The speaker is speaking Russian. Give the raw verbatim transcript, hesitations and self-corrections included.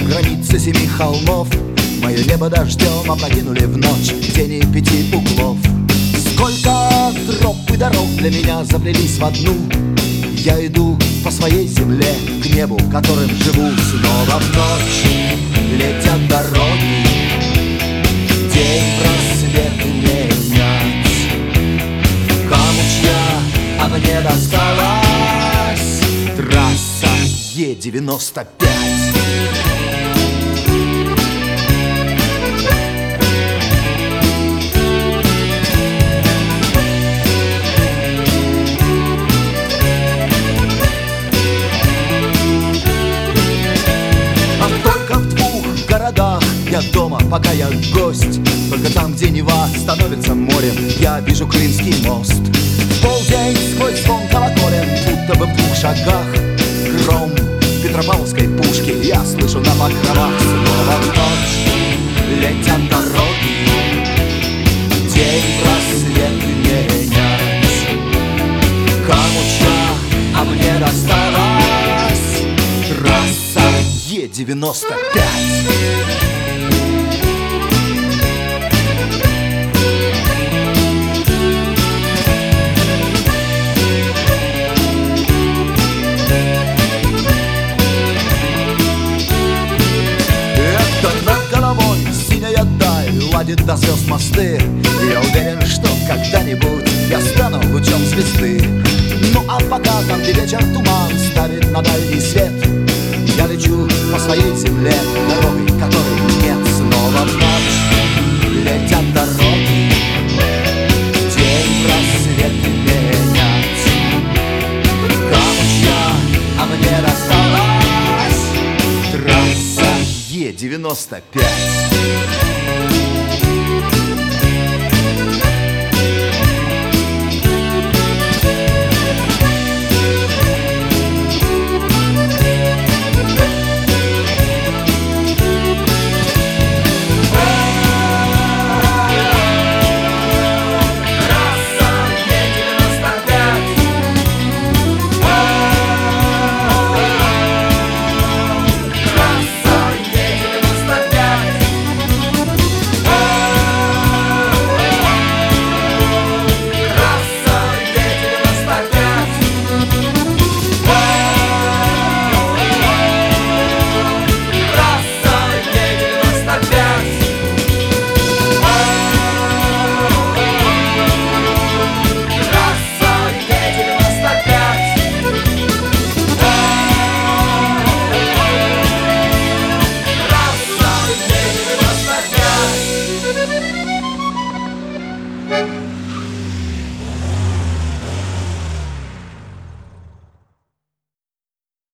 границы семи холмов. Мое небо дождем опрокинули в ночь тени пяти углов. Сколько троп и дорог для меня заплелись в одну. Я иду по своей земле к небу, которым живу. Снова в ночь летят дороги, день просвет менять. Камучья, а мне досталась трасса Е девяносто пять. Я дома, пока я гость. Только там, где Нева становится морем, я вижу Крымский мост. В полдень сквозь звон колоколен, будто бы в двух шагах, гром Петропавловской пушки я слышу на покровах. Снова в ночь летят дороги, день просвет менять. Камуча, а мне досталась трасса Е девяносто пять. Ладит до звезд мосты. Я уверен, что когда-нибудь я стану лучом звезды. Ну а пока там, где вечер туман ставит на дальний свет, я лечу по своей земле дорогой, которой нет. Снова в ночь летят дороги, день просвет менять. Камучья, а мне досталась трасса Е девяносто пять.